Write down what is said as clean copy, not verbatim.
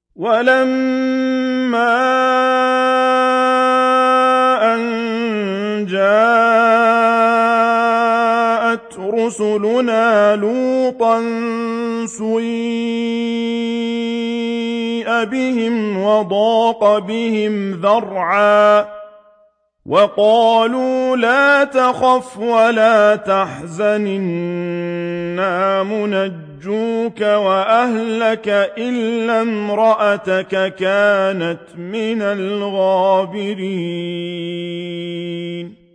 وَلَمَّا أَن جَاءَتْ رُسُلُنَا لُوطًا سِيءَ بِهِمْ وَضَاقَ بِهِمْ ذَرْعًا وَقَالُوا لَا تَخَفْ وَلَا تَحْزَنْ إِنَّا مُنَجُّوكَ وَأَهْلَكَ إِلَّا امْرَأَتَكَ كَانَتْ مِنَ الْغَابِرِينَ